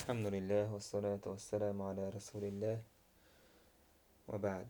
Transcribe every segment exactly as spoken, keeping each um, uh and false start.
الحمد لله والصلاة والسلام على رسول الله، وبعد.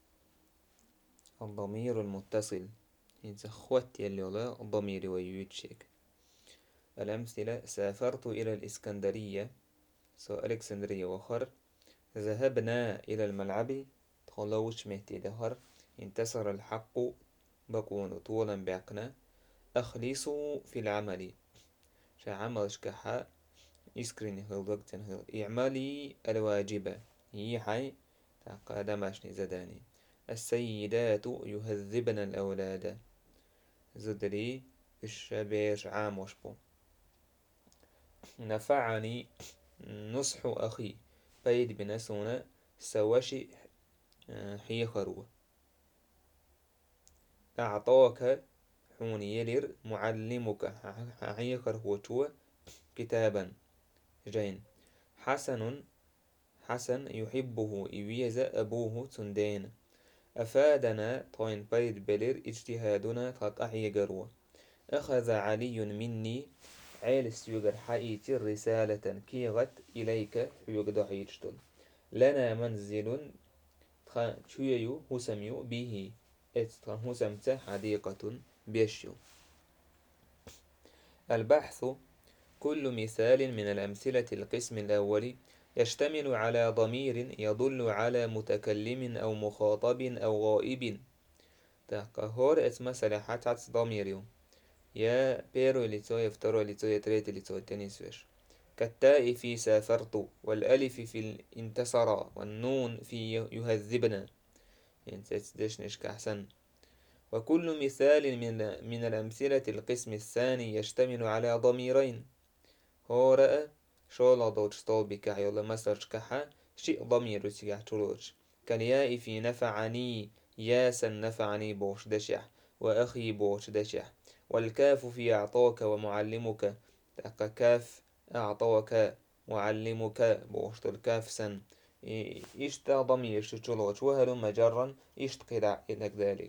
الضمير المتصل إذا خوات يلي الضمير ويوتشيك. الأمثلة: سافرت إلى الإسكندرية، سو ألكسندرية وخر. ذهبنا إلى الملعب، تخلوش مهتي دهر. انتصر الحق، بكون طولا بعقنا. أخلصوا في العمل، شا عمل شكحا يسكرين هل وقت هل إعمالي الواجبة هي حي قادماشني زداني. السيدات يهذبن الأولاد، زدري الشبيش عام وشبو. نفعني نصح أخي، بيد بنسونا سواشي حي خروة. أعطاك حون يلر معلمك حي خروة كتابا جين. حسن حسن يحبه إيويز أبوه تندين. أفادنا طوين بيد بلير اجتهادنا تقحي قروة. أخذ علي مني عيل سيوغر حقيتي رسالة كيغت إليك حيوغ حيجتل. لنا منزل تشويو هسميو به اتتخن هسمت حديقة بيشيو. البحث كل مثال من الأمثلة القسم الأول يشتمل على ضمير يدل على متكلم أو مخاطب أو غائب. تقهور اسم سلاحات عدس ضمير يا بيرو لتو يفترو لتو يتريت لتو تنسوش. كالتاء في سافرت، والألف في انتصر، والنون في يهذبنا. يعني تدشنش كأحسن. وكل مثال من, من الأمثلة القسم الثاني يشتمل على ضميرين. هورا شولا دوتش طوبك يولا مسرش كحا شيء ضمير سيح تلوش. كالياء في نفعني، ياسا نفعني بوش دشح، وأخي بوش دشح. والكاف في أعطاك ومعلمك، تأقى كاف أعطاك معلمك بوش الكاف سن. إشتا ضمير شتلوش وهل مجرا إشتقل إلى ذلك.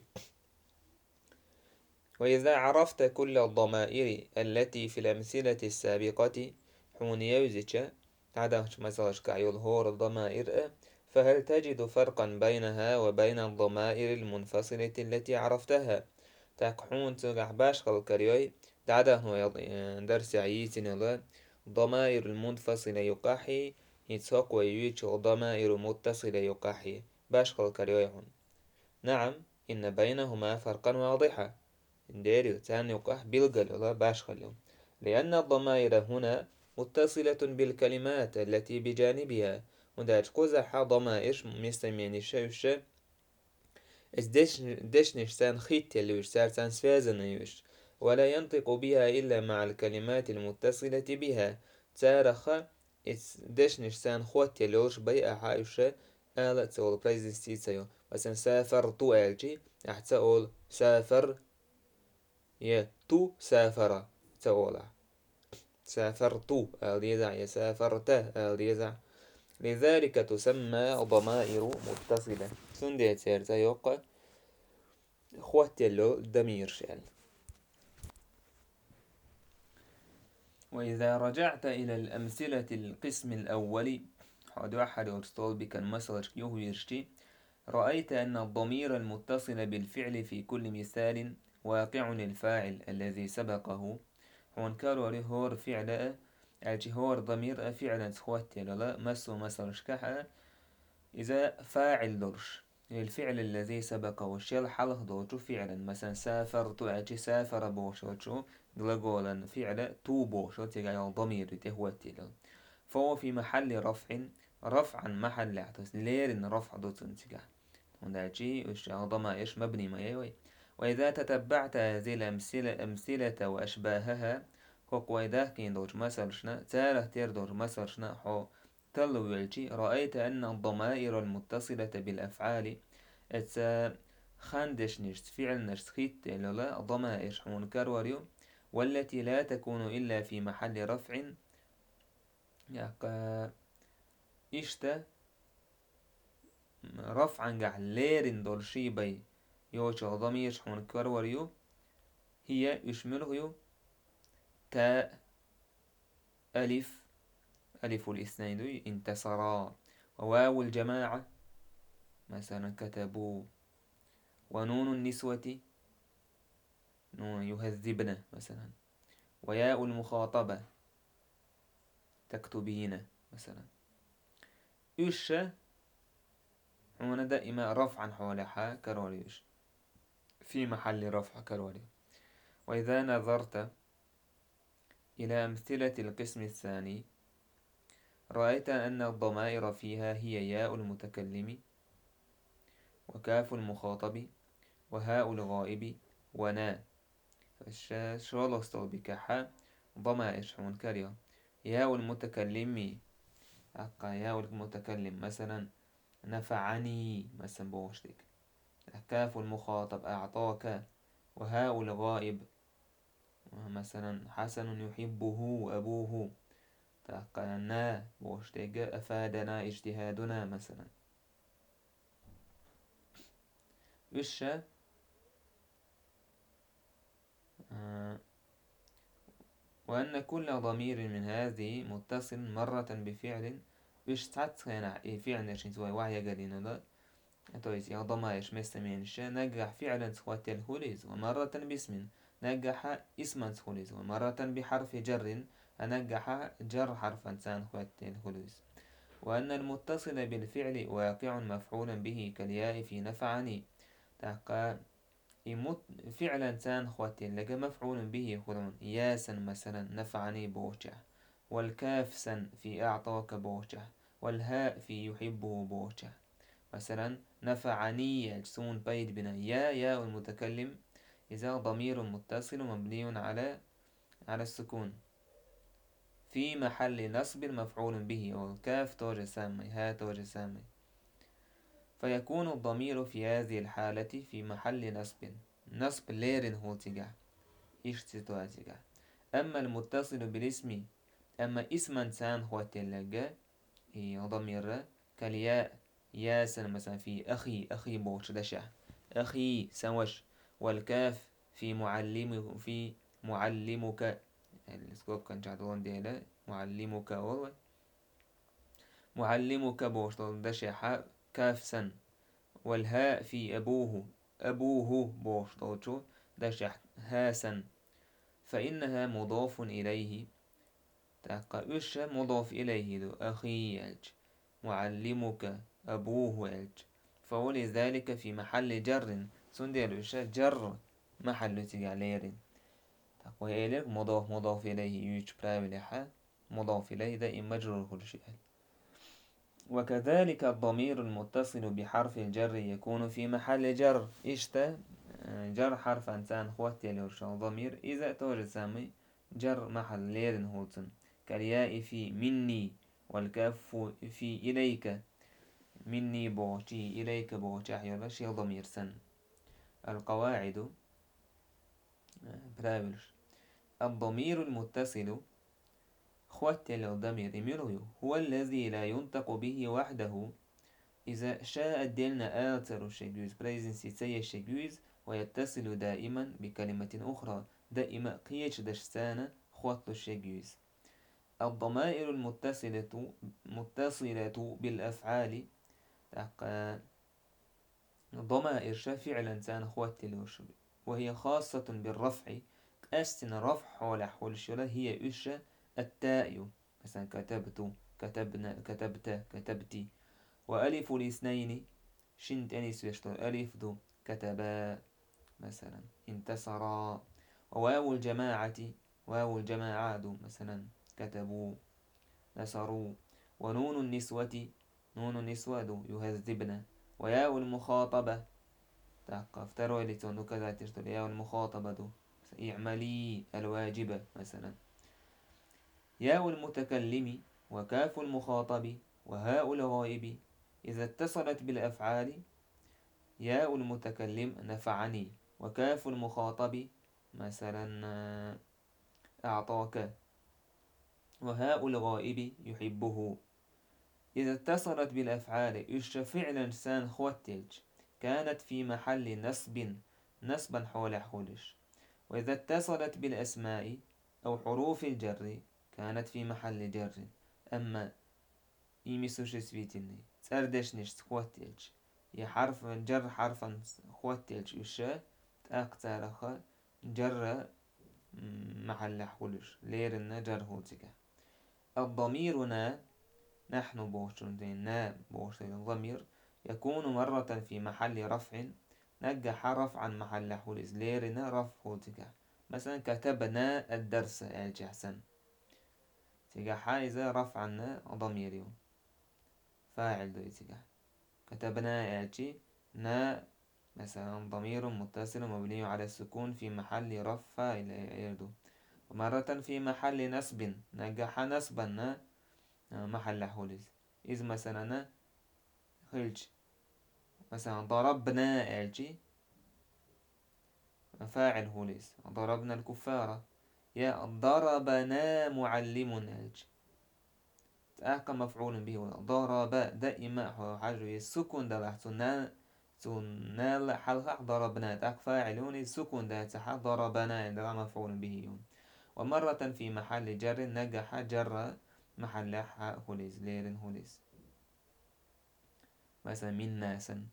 وإذا عرفت كل الضمائر التي في الأمثلة السابقة حون يوزج عدهش مساج كعيول هور الضمائر، فهل تجد فرقا بينها وبين الضمائر المنفصلة التي عرفتها؟ تاقحون تقع باشخل كريوي دعده درس عيسين الله. ضمائر المنفصلة يقاحي يتسوق ويويتش ضمائر متصلة يقاحي باشخل كريوي هون. نعم، إن بينهما فرقا واضحا ديريو تاني وقح بيلقل الله باشخل. لأن الضمائر هنا متصلة بالكلمات التي بجانبها، وداش قزح ضمائر مستمين الشيوش إس دش دش نشتان خيت يلوش سارتان سفازن يوش، ولا ينطق بها إلا مع الكلمات المتصلة بها. تارخ إس دش نشتان خوات يلوش بي أحايوش آلة تقول بريزنستي تسيو. مثلا سافر تو آلجي أحت تقول سافر يا تو سافر تقول سافرت اليزع يا سافرت اليزع. لذلك تسمى ضمائر متصلة. سندي تيرتا يوقع خواتيلو دمير شال. وإذا رجعت إلى الأمثلة القسم الأول حد واحد أرسطول بك المسرج يهويرشتي، رأيت أن الضمير المتصل بالفعل في كل مثال واقع الفاعل الذي سبقه. هون كارو هور فعل أجي هور ضمير فعلا خواتيلو لا مسو مسرج كحا إذا فاعل درش الفعل الذي سبقه والشيء حله دوتو فعلا. مثلا سافرت أجي سافر بوشوتشو gлагоلا فعل تو بوشو تيجي ضمير تهوتيل، فهو في محل رفع رفعا محل اعتس ليرن رفع دوتن تيجي ونأجي وش ضمائر مبني ما يوي. وإذا تتبعت هذه الأمثلة أمثلة وأشباهها كوكويدا كين دوش مثلشنا تاره تير دوش مثلشنا حو تلو يلجي، رأيت أن الضمائر المتصلة بالأفعال اتس خاندش نشت فعل نشت خيت لا ضمائر حمون كاروريو، والتي لا تكون إلا في محل رفع يقا إشتا رفعا قاع ليرن دول شي بي يوشو ضمير حمون كاروريو هي يشمله تاء ألف ألف الاثنين انتصرا. وواو الجماعة مثلا كتبوا. ونون النسوة نون يهذبن مثلا. وياء المخاطبة تكتبين مثلا. يش هنا دائما رفعا حولها كروليش في محل رفع كرولي. وإذا نظرت إلى أمثلة القسم الثاني رأيت أن الضمائر فيها هي ياء المتكلم وكاف المخاطب وهاء الغائب ونا. شغل بكحا ضمائر شحون كريا. ياء المتكلم أقا ياء المتكلم مثلا نفعني مثلا بوشتك. كاف المخاطب أعطاك. وهاء الغائب مثلا حسن يحبه أبوه. تقنا بوشتك أفادنا اجتهادنا مثلا. وش آه وأن كل ضمير من هذه متصل مرة بفعل وش تعتقنا فعل نشين سوى وعي قدينا لا تويس يا ضمائر مستمعين الشيء نجح فعلا سوات الهوليز ومرة باسم نجح اسما سهوليز ومرة بحرف جر نجح جر حرف انسان خوات الهوليز. وأن المتصل بالفعل واقع مفعولا به كالياء في نفعني. تحقا فعلا سان خواتي لقى مفعول به خلون ياسا مثلا نفعني بوشة. والكاف سن في أعطاك بوشة. والهاء في يحبه بوشة مثلا. نفعني يجسون بيد بنا يا يا المتكلم إذا ضمير متصل مبني على على السكون في محل نصب مفعول به. والكاف توجه سامي ها توجه سامي. فيكون الضمير في هذه الحالة في محل نصب نصب لير هو تجاه إيش تتواجه. أما المتصل بالاسم أما اسم إنسان هو تلقى ضمير كالياء ياسن مثلا في أخي أخي بوش دشة أخي سوش. والكاف في معلم في معلمك السكوب كان جعدون ديلا معلمك والله معلمك بوش دشة كاف سن. والهاء في أبوه أبوه بوش طوشو دشة هاسن. فإنها مضاف إليه. تقى إيش مضاف إليه دو أخي يلج معلمك أبوه يلج. فولذلك في محل جر سندير إيش جر محل تجعليرين. تقى إليك مضاف مضاف إليه يوج براولها مضاف إليه دائما مجرور كل شيء. وكذلك الضمير المتصل بحرف الجر يكون في محل جر إشتا جر حرف إنسان خواتي لورشان ضمير إذا توجد سامي جر محل ليرن هوتن كالياء في مني. والكاف في إليك مني بوشي إليك بوشي أحيانا شي ضمير سن. القواعد براولش الضمير المتصل خواتي للضمير منه هو الذي لا ينطق به وحده إذا شاء دلنا آثر الشجوز بريزنسي سي الشجوز ويتصل دائما بكلمة أخرى دائما قيش دشتانة خوات الشجوز. الضمائر المتصلة متصلة بالأفعال ضمائر فعلا سان خوات الوشب وهي خاصة بالرفع. أستن رفع حول حول شلا هي إيش التاء مثلا كتبت كتبنا كتبت كتبتي. وألف الاثنين شنت أنيس يشتغل ألف دو كتبا مثلا انتصرا. وواو الجماعة واو الجماعة دو مثلا كتبوا نصروا. ونون النسوة نون النسوة دو يهذبنا. وياء المخاطبة افتروا اللي تونو كذا تشتغل ياء المخاطبة دو اعملي الواجبة مثلا. ياء المتكلم وكاف المخاطب وهاء الغائب إذا اتصلت بالأفعال ياء المتكلم نفعني. وكاف المخاطب مثلا أعطاك. وهاء الغائب يحبه. إذا اتصلت بالأفعال إيش فعلا سان خوتلج كانت في محل نصب نصبا حول حولش. وإذا اتصلت بالأسماء أو حروف الجر كانت في محل جر أما إيميسوش سويتيني تأردش نش خواتيلج ي حرف جر حرفا خواتيلج وشا تأقتارخ جر محل حولش ليرنا جر هوتك الضميرنا نحن بوشتين نا بوشتين الضمير يكون مرة في محل رفع نجح رفعا محل حولز ليرنا رفع هوتك مثلا كتبنا الدرس يعني حسن تيجا حايزة رفعنا ضميري فاعل دو تيجا كتبنا يعني نا مثلا ضمير متصل مبني على السكون في محل رفع إلى يردو مرة في محل نسب نجح نسبا محل حولز إذ مثلا خلج مثلا ضربنا ألجي فاعل هوليس ضربنا الكفار يا ضربنا معلم ألجي تأكا مفعول به ضرب دائما حاجة السكون ده لحظنا تنال حلقة ضربنا تأك فاعلون السكون ده تحت ضربنا ده مفعول به ومرة في محل جر نجح جر محل هوليس ليرن هوليس مثلا من ناسا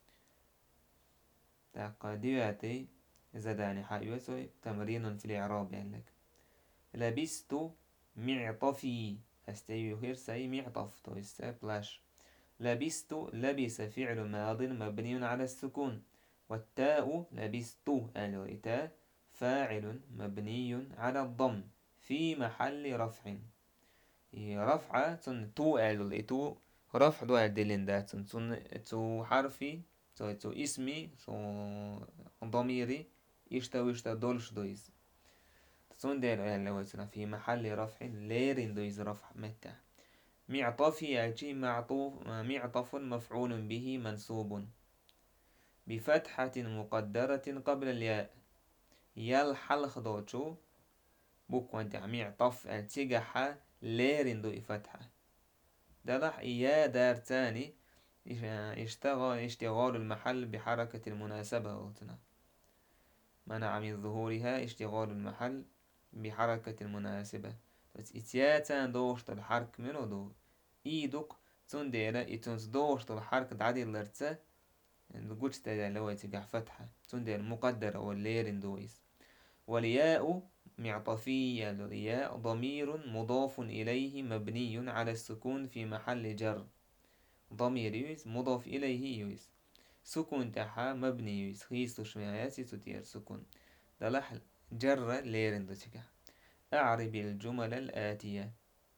تقديراتي زداني حيوسوي تمرين في الإعراب يعني لك لبست معطفي استيو خير سي معطف تو بلاش لبست لبس فعل ماض مبني على السكون والتاء لبست الإتاء فاعل مبني على الضم في محل رفع رفع تن تو الإتو رفع دو الدلين دات تن تو حرفي تو تو اسمي تو ضميري يشتا ويشتا دولش دويز تون دير يعني في محل رفع ليرين دويز رفع متى معطفي يعني معطوف معطف مفعول به منصوب بفتحة مقدرة قبل الياء يلحل خدوتشو بوك وانت معطف التجح ليرين دوي فتحة دلح يا دار تاني اشتغل اشتغال المحل بحركة المناسبة قلتنا منع من ظهورها اشتغال المحل بحركة المناسبة بس اتياتان دوشت الحرك منو دو ايدوك تون ديرا اتونس دوشت الحرك دعدي اللرتة نقولش تادا لو يتقع فتحة تون دير مقدرة والليرين دويس والياء معطفية الياء ضمير مضاف إليه مبني على السكون في محل جر ضمير يويس مضاف إليه يويس سكون تحا مبني يويس خيستو شمياسي تدير سكون دلح جر ليرن دوتك أعرب الجمل الآتية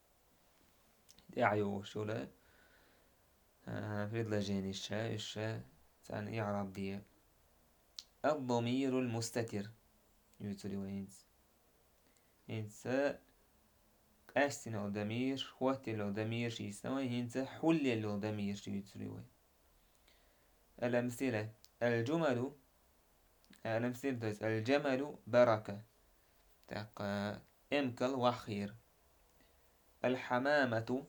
اعيو شولا فريد لجيني الشاء الشاء تان إعراب دي الضمير المستتر يوتولي وينز إنسا أستن لو ضمير خوات لو ضمير شي سوى إنسا حل لو ضمير شي يوتولي وين الأمثلة الجمل الأمثلة دوز الجمل بركة تاق امكل وخير الحمامة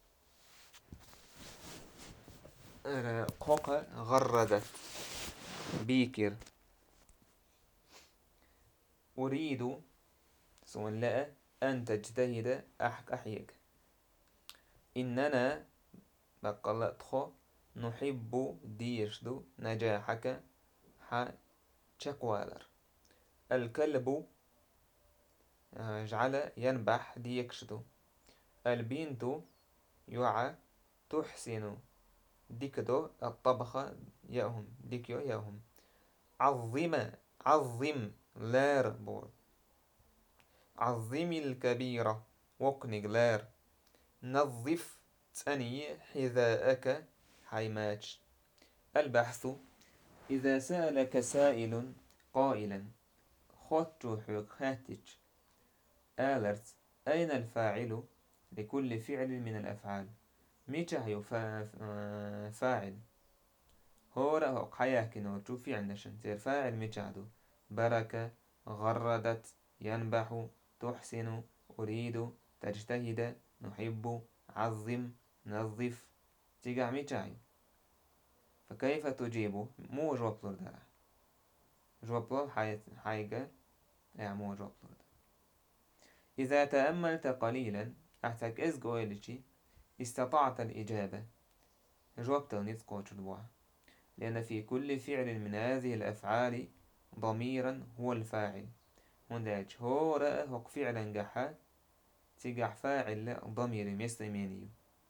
قوق غردت بيكر أريد سون لا أن تجتهد أحك أحيك إننا بقلت خو نحب ديشدو نجاحك ح تشكوالر الكلب جعل ينبح ديكشدو البنت يعى تحسن ديكدو الطبخ ياهم ديكيو ياهم عظم عظم لار بور عظم الكبيرة وقنق لار نظف تاني حذاءك حيماتش البحث إذا سألك سائل قائلا خطو حقاتج alert أين الفاعل لكل فعل من الأفعال ميتشا فاعل هو رأى حياك نوتو فعل نشن زير فاعل ميتشادو بركة غردت ينبح تحسن أريد تجتهد نحب عظم نظف تيجا ميتشايو فكيف تجيب مو جواب لورد جواب لورد حاجة يعني مو جواب لورد إذا تأملت قليلا أحتاج إزجو إلشي استطعت الإجابة جوابت نتقوش البوع، لأن في كل فعل من هذه الأفعال ضميرا هو الفاعل. هنداج هو رأى هو فعلا جحا تجح فاعل ضمير مستميني،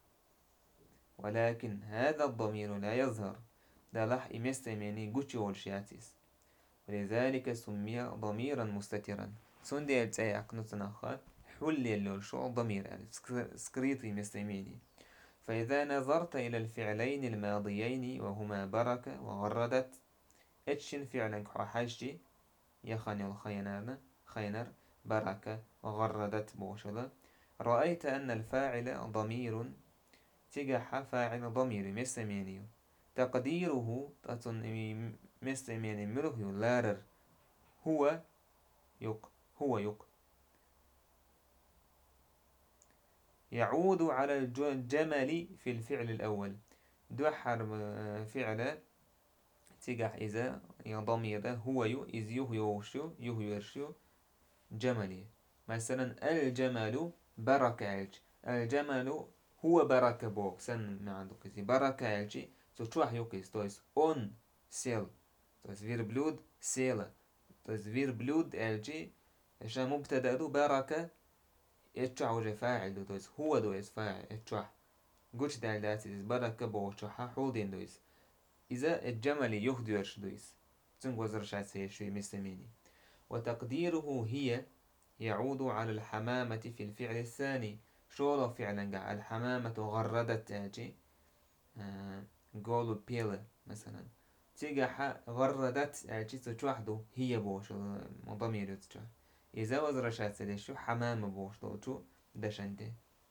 ولكن هذا الضمير لا يظهر ده لح مستميني جوتشي والشياتيس، ولذلك سمي ضميرا مستترا. سندي التايق نتناخر حل اللول شو ضمير يعني سكريتي مستميني. فإذا نظرت إلى الفعلين الماضيين وهما بركة وغردت اتشن فعلا حاجتي يخاني الخينار خينر بركة وغردت بوشلة، رأيت أن الفاعل ضمير تجح فاعل ضمير مستميني تقديره تتن مستميني ملوه لارر هو يق هو يق يعود على الجمل في الفعل الأول. دوحر فعل تجح إذا ضمير هو يو إذ يو يوشو يو يرشو جملي. مثلا الجمل بركة الجمل هو بركة بوك سن ما عندك كذي بركة الجي تو تروح يوكيس تويس اون سيل تويس فير بلود سيلا تويس فير بلود الجي عشان مبتدأ دو بركة اتشع وجه فاعل دو تويس هو دويس فاعل اتشع قوش دال داتيس بركة بوشوحا حولدين دويس إذا الجمل يخدوش دويس تنقوز رشاد سيشوي مستميني. وتقديره هي يعود على الحمامة في الفعل الثاني. شو فعلا الحمامة غردت تاجي آه قولوا بيلا مثلا تيجا غردت تاجي تتوحدو هي بوش ضمير تتوح إذا وزرشات سديشو حمام بوش دوتو دشنده.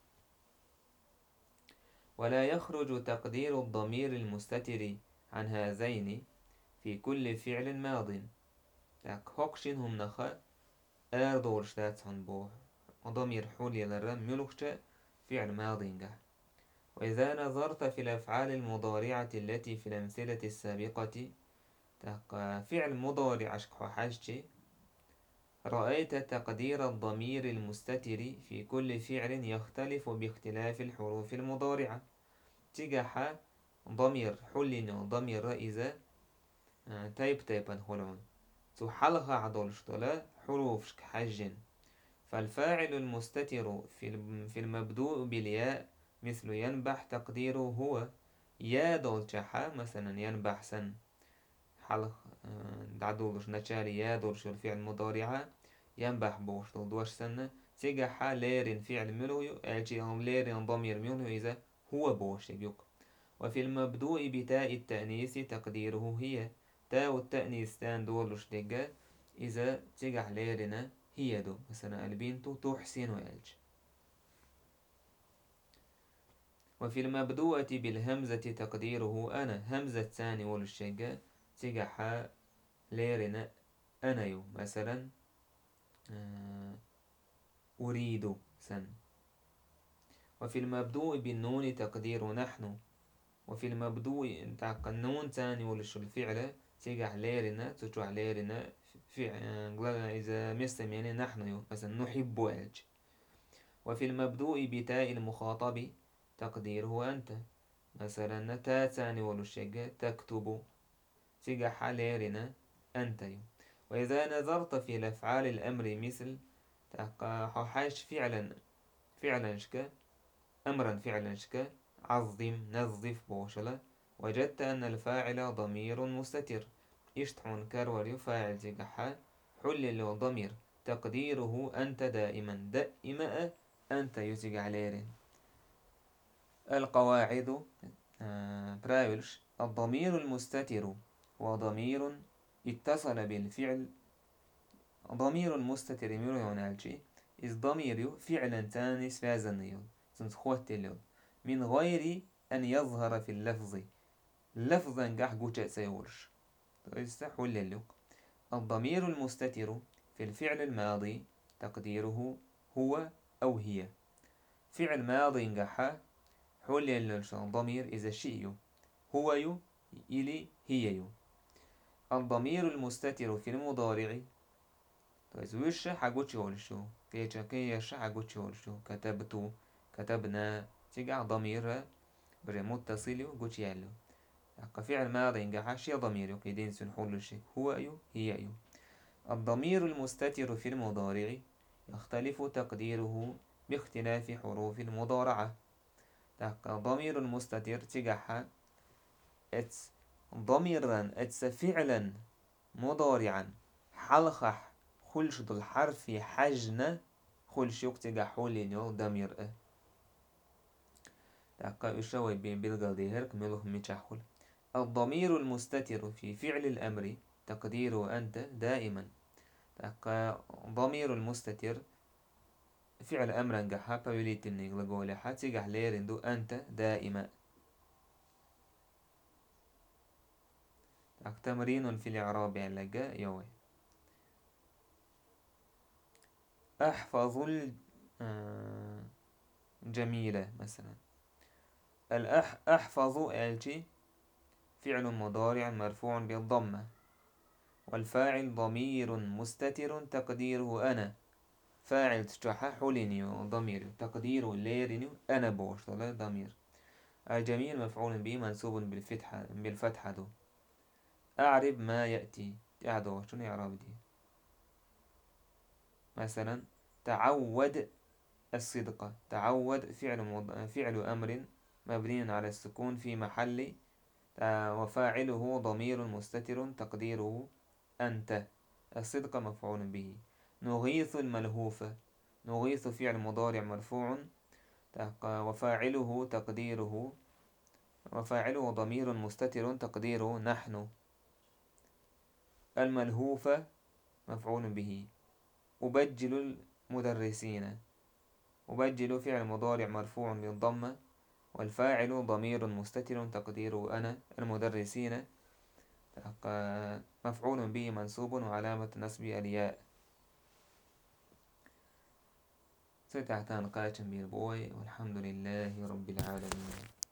ولا يخرج تقدير الضمير المستتر عن هذين في كل فعل ماض. تاك هوكشين هم نخا أردور شتاتهم بوه وضمير حولي للرم ملوكش فعل ماضي. وإذا نظرت في الأفعال المضارعة التي في الأمثلة السابقة فعل مضارع أشكح حاجتي رأيت تقدير الضمير المستتر في كل فعل يختلف باختلاف الحروف المضارعة. تجح ضمير حلين ضمير إذا تايب تايبا هلون تحلها عضل شطلا حروف شك حجن. فالفاعل المستتر في المبدوء بالياء مثل ينبح تقديره هو يا دول شحا مثلا ينبح سن حلق دعدولش نشالي يا دولش الفعل مضارعة ينبح بوش دوش سنة تيجا ليرين فعل ملويو اجي هم ليرين ضمير ملويو إذا هو بوش يبيق. وفي المبدوء بتاء التأنيث تقديره هي تاء التأنيث تان دولش دقا إذا تيجا ليرين هي دو مثلا البنت تحسن الج. وفي المبدوءة بالهمزة تقديره أنا همزة ثاني والشجة تجح ليرنا أنا يو مثلا أريد سن. وفي المبدوء بالنون تقدير نحن. وفي المبدوء تاق النون ثاني والش الفعل تجح ليرنا تجح ليرنا فعل إذا مثل يعني نحن يو مثلا نحب الج. وفي المبدوء بتاء المخاطب تقديره أنت مثلا تا ثاني والشجة تكتب تجح ليرنا أنت. وإذا نظرت في الأفعال الأمر مثل حاش فعلا فعلا شكا أمرا فعلا شكا عظم نظف بوشلة وجدت أن الفاعل ضمير مستتر يشتحون كاروريو فاعل تجح حل له ضمير تقديره أنت دائما دائما أنت يتجع ليرن. القواعد برايولش الضمير المستتر وضمير اتصل بالفعل ضمير مستتر ميرو يونالجي إذ ضمير فعلا تاني سفازنيو سنتخوتيلو من غير أن يظهر في اللفظ لفظا قح قوشة سيورش يستحول للوك. الضمير المستتر في الفعل الماضي تقديره هو أو هي فعل ماضي قحا حول يلوشن ضمير إذا شئيو هو يو إلي هي يو. الضمير المستتر في المضارع وش حقوتش هولشو كيشا كيشا حقوتش هولشو كتبتو كتبنا تيجع ضمير بري متصل قوش يالو تحقى فعل ماضي ينجح شي ضمير يقيدين سنحول الشيء هو أيو هي أيو. الضمير المستتر في المضارع يختلف تقديره باختلاف حروف المضارعة. تحقى ضمير المستتر تيجعها اتس ضميرا اتس فعلا مضارعا حلخح خلش دو الحرف حجنا خلش يقتجع حولين ضمير اه تحقى يشوي بين بالقضي هرك ملوه ميشحول. الضمير المستتر في فعل الأمر تقديره أنت دائما. تحقى ضمير المستتر فعل أمر نجحها بيوليت النجل حتى ليرندو أنت دائما. تمرين في الإعراب يعني لقى يوي أحفظ الجميلة مثلا. الأح أحفظ الجي فعل مضارع مرفوع بالضمة والفاعل ضمير مستتر تقديره أنا. فاعل تشتحى حولينيو ضمير تقديره ليرينيو أنا بوش ضمير. الجميل مفعول به منصوب بالفتحة بالفتحة دو. أعرب ما يأتي تعدو شنو يعرب دي مثلا تعود الصدق. تعود فعل مض... فعل أمر مبني على السكون في محل وفاعله ضمير مستتر تقديره أنت. الصدق مفعول به. نغيث الملهوف. نغيث فعل مضارع مرفوع وفاعله تقديره وفاعله ضمير مستتر تقديره نحن. الملهوفة مفعول به. أبجل المدرسين. أبجل فعل مضارع مرفوع بالضمة والفاعل ضمير مستتر تقديره أنا المدرسين. مفعول به منصوب وعلامة نصب الياء. ستحتان قاتم بالبوي والحمد لله رب العالمين.